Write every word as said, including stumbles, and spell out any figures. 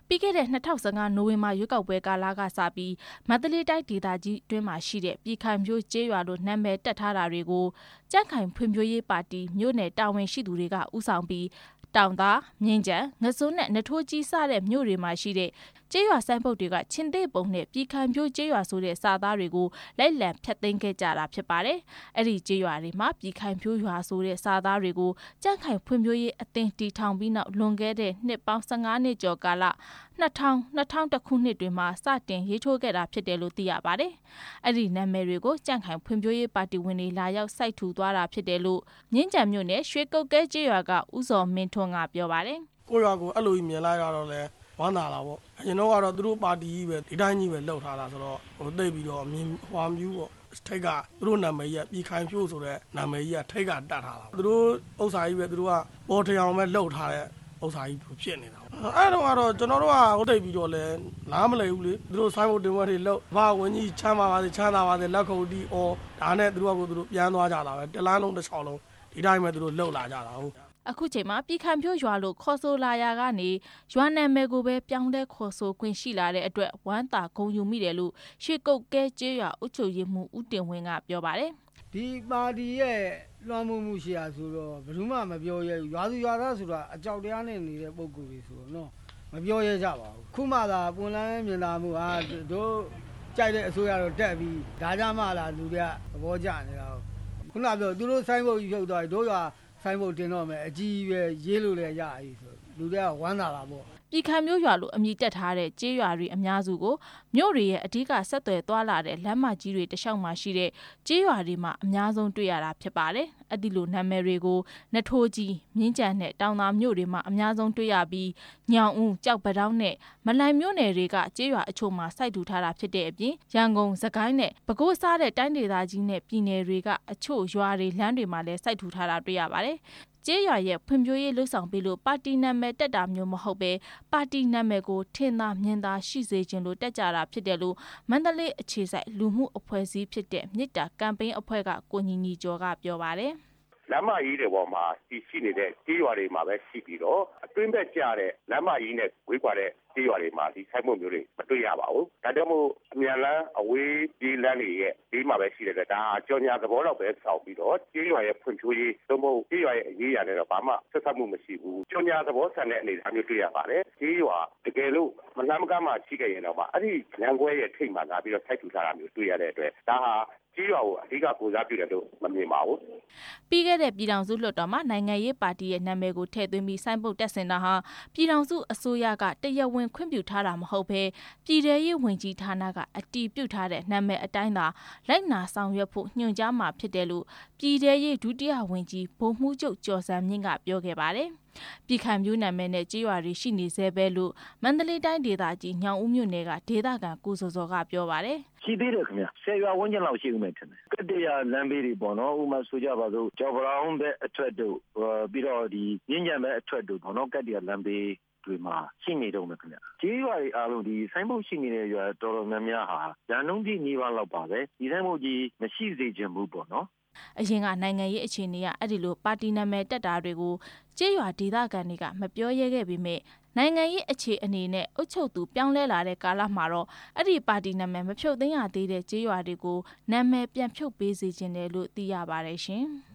ပြီးခဲ့တဲ့၂၀၁၅နိုဝင်ဘာရွေးကောက်ပွဲကာလကစပြီးမန္တလေးတိုင်းဒေသကြီးတွင်းမှာရှိတဲ့ပြည်ခိုင်ဖြိုးကျေးရွာလို့နာမည်တက်ထားတာတွေကိုကြံ့ခိုင်ဖွံ့ဖြိုးရေးပါတီမြို့နယ်တာဝန်ရှိသူတွေကဦးဆောင်ပြီးတောင်သားမြင်းကြံငစွန်းနဲ့နထိုးကြီးစတဲ့မြို့တွေမှာရှိတဲ့ကျေးရွာဆိုင်ပုတ်တွေကချင်းသေးပုံနဲ့ပြည်ခိုင်ဖြိုးကျေးရွာဆိုတဲ့စာသားတွေကိုလိုက်လံဖျက်သိမ်းခဲ့ကြတာဖြစ်ပါတယ်။အဲ့ဒီကျေးရွာတွေမှာပြည်ခိုင်ဖြိုးရွာဆိုတဲ့စာသားတွေကိုကြံ့ခိုင်ဖွံ့ဖြိုးရေးအသင်းတည်ထောင်ပြီးနောက်လွန်ခဲ့တဲ့နှစ်ပေါင်း၁၅နှစ်ကျော်ကာလ၂၀၀၀ ၂၀၀၁ခုနှစ်တွင်မှစတင်ရေးထိုးခဲ့တာဖြစ်တယ်လို့သိရပါတယ်။အဲ့ဒီနာမည်တွေကိုကြံ့ခိုင်ဖွံ့ဖြိုးရေးပါတီဝင်တွေလာရောက်စိုက်ထူသွားတာဖြစ်တယ်လို့မြင်းကြံမြို့နယ်ရွှေကုတ်ကဲကျေးရွာကဦးစောမင်းထွန်းကပြောပါတယ်။ကိုရွာကိုအဲ့လိုကြီးမြင်လိုက်ရတော့လဲဝမ်းသာလာပေါ့အရင်တော့ကတော့သူတို့ပါတီကြီးပဲဒီတိုင်းကြီးပဲလှုပ်ထားတာဆိုတော့ဟိုသိပြီးတော့မြင်ဟွာမြူးပေါ့ထိတ်ကသူတို့နာမည်ကြီးပြည်ခိုင်ဖြိုးဆိုတဲ့နာမည်ကြီးကထိတ်ကတတ်ထားတာသူတို့ဥစ္စာကြီးပဲသူတို့ကပေါ်ထအောင်ပဲလှုပ်ထားတဲ့ဥစ္စာကြီးဖြစ်နေတာအဲ့တော့ကတော့ကျွန်တော်တို့ကဟိုသိပြီးတော့လဲနားမလည်ဘူးလေသူတို့ဆိုင်ဘုတ်တင်ဝဲတွေလှုပ်ဘာဝင်ကြီးချမ်းပါပါစေချမ်းသာပါစေလက်ခုပ်တီးအော်ဒါနဲ့သူတို့ကသူတို့ပြန်သွားကြတာပဲတလားလုံးတစ်ချောင်းလုံးဒီတိုင်းပဲသူတို့လှုပ်လာကြတာဟုတ်အခုချိန်မှာပြည်ခိုင်ဖြိုးရွာလို့ခေါ်ဆိုလာရကနေရွာနာမည်ကိုပဲပြောင်းလဲခေါ်ဆိုခွင့်ရှိလာတဲ့အတွက်ဝမ်းသာဂုဏ်ယူမိတယ်လို့ရွှေကုတ်ကဲကျေးရွာအုပ်ချုပ်ရေးမှူးဦးတင်ဝင်းကပြောပါတယ်ဒီပါတီရဲ့လွှမ်းမိုးမှုရှိရာဆိုတော့ဘယ်သူမှမပြောရဲဘူးရွာသူရွာသားဆိုတာအကြောက်တရားနဲ့နေတဲ့ပုံကိုယ်တွေဆိုတော့နော်မပြောရဲကြပါဘူးခုမှသာပွန်လန်းမြင်လာမှုဟာတို့ကြိုက်တဲ့အစိုးရတော့တက်ပြီးဒါကြမှလာလူတွေကသဘောကျနေတာခုနပြောသူတို့ဆိုင်ဘုတ်ကြီးဖြုတ်သွားတို့ရွာဆိုင်ဘုတ်တင်တော့မယ်အကြီးပဲရေးလို့လည်းရပြီဆိုလူတွေကဝမ်းသာလာပေါ့ပြည်ခိုင်မျိုးရွာလို့အမည်တက်ထားတဲ့ကျေးရွာတွေအများစုကိုမြို့တွေရဲ့အဓိကဆက်သွယ်သွားလာတဲ့လမ်းမကြီးတွေတလျှောက်မှာရှိတဲ့ကျေးရွာတွေမှာအများဆုံးတွေ့ရတာဖြစ်ပါတယ်။အဲ့ဒီလိုနာမည်တွေကိုနထိုးကြီးမြင်းကြံနဲ့တောင်သာမြို့တွေမှာအများဆုံးတွေ့ရပြီးညောင်ဦးကြောက်ပတောင်းနဲ့မလိုင်မြို့နယ်တွေကကျေးရွာအချို့မှာစိုက်ထူထားတာဖြစ်တဲ့အပြင်ရန်ကုန်စကိုင်းနဲ့ပဲခူးစားတဲ့တိုင်းဒေသကြီးနဲ့ပြည်နယ်တွေကအချို့ရွာတွေလမ်းတွေမှာလည်းစိုက်ထူထားတာတွေ့ရပါတယ်။ကျေးရွာရဲ့ဖွံ့ဖြိုးရေးလှုပ်ဆောင်ပေးလို့ပါတီနာမည်တက်တာမျိုးမဟုတ်ပဲပါတီနာမည်ကိုထင်သာမြင်သာရှိစေခြင်းလို့တက်ကြတာဖြစ်တယ်လို့မန္တလေးအခြေစိုက်လူမှုအဖွဲ့အစည်းဖြစ်တဲ့မြစ်တာကမ်ပိန်းအဖွဲ့ကကိုညီညီကျော်ကပြောပါတယ်လမ်းမကြီးတွေပေါ်မှာတည်ရှိနေတဲ့ကြေးရွာတွေမှာပဲရှိပြီးတော့အတွင်းဘက်ကျတဲ့လမ်းမကြီးနဲ့ဝေးကွာတဲ့ကြေးရွာတွေမှာဒီဆိုင်မှုမျိုးတွေမတွေ့ရပါဘူး။ဒါကြောင့်မို့အမြန်လမ်းအဝေးပြေးလမ်းတွေရဲ့ဒီမှာပဲရှိတဲ့ဒါကြော်ညာသဘောတော့ပဲဆောင်ပြီးတော့ကြေးရွာရဲ့ဖွံ့ဖြိုးရေးသို့မဟုတ်ကြေးရွာရဲ့အရေးအရာတွေတော့ဘာမှဆက်ဆက်မှုမရှိဘူး။ကြော်ညာသဘောဆန်တဲ့အနေအထားမျိုးတွေ့ရပါတယ်။ကြေးရွာတကယ်လို့မလှမ်းမကမ်းမှရှိခဲ့ရင်တော့အဲ့ဒီလမ်းခွဲရဲ့ထိပ်မှာလာပြီးတော့ထိုက်ထူထားတာမျိုးတွေ့ရတဲ့အတွက်ဒါဟာကြီးရွာကိုအဓိကပူဇော်ပြုတယ်လို့မမြင်ပါဘူးပြီးခဲ့တဲ့ပြည်ထောင်စုလွှတ်တော်မှာနိုင်ငံရေးပါတီရဲ့နာမည်ကိုထည့်သွင်းပြီးစိုင်းပုတ်တက်ဆင်တာဟာပြည်ထောင်စုအစိုးရကတရားဝင်ခွင့်ပြုထားတာမဟုတ်ဘဲပြည်ထရေးဝန်ကြီးဌာနကအတည်ပြုထားတဲ့နာမည်အတိုင်းသာလိုက်နာဆောင်ရွက်ဖို့ညွှန်ကြားမှာဖြစ်တယ်လို့ပြည်ထရေးဒုတိယဝန်ကြီးဗိုလ်မှူးချုပ်ကျော်စံမြင့်ကပြောခဲ့ပါတယ်ပြည်ခိုင်မျိုးနာမည်နဲ့ကြေးရွာတွေရှိနေသေးပဲလို့မန္တလေးတိုင်းဒေသကြီးညောင်ဦးမြို့နယ်ကဒေသခံကိုစောစောကပြောပါတယ်ရှိသေးတယ်ခင်ဗျဆယ်ရွာဝန်းကျင်လောက်ရှိဦးမယ်ထင်တယ်ကတ္တရာလမ်းဘေးတွေပေါ့နော်ဥပမာဆိုကြပါစို့ကျော်ဘရောင်းဘက်အထွက်တို့ပြီးတော့ဒီရင်းကြံဘက်အထွက်တို့ပေါ့နော်ကတ္တရာလမ်းဘေးတွေမှာရှိနေတော့မယ်ခင်ဗျကြေးရွာတွေအားလုံးဒီဆိုင်းဘုတ်ရှိနေတဲ့ရွာတော်တော်များများဟာရန်လုံးကြီးကြီးပါလောက်ပါပဲဒီဆိုင်းဘုတ်ကြီးမရှိစေချင်ဘူးပေါ့နော်အရင်ကနိုင်ငံရေးအခြေအနေကအဲ့ဒီလိုပါတီနာမည်တက်တာတွေကိုကျေးရွာဒေသခံတွေကမပြောရဲခဲ့ပေမဲ့နိုင်ငံရေးအခြေအနေနဲ့အုပ်ချုပ်သူပြောင်းလဲလာတဲ့ကာလမှာတော့အဲ့ဒီပါတီနာမည်မဖြုတ်သိမ်းရသေးတဲ့ကျေးရွာတွေကိုနာမည်ပြန်ဖြုတ်ပေးစေချင်တယ်လို့သိရပါတယ်ရှင်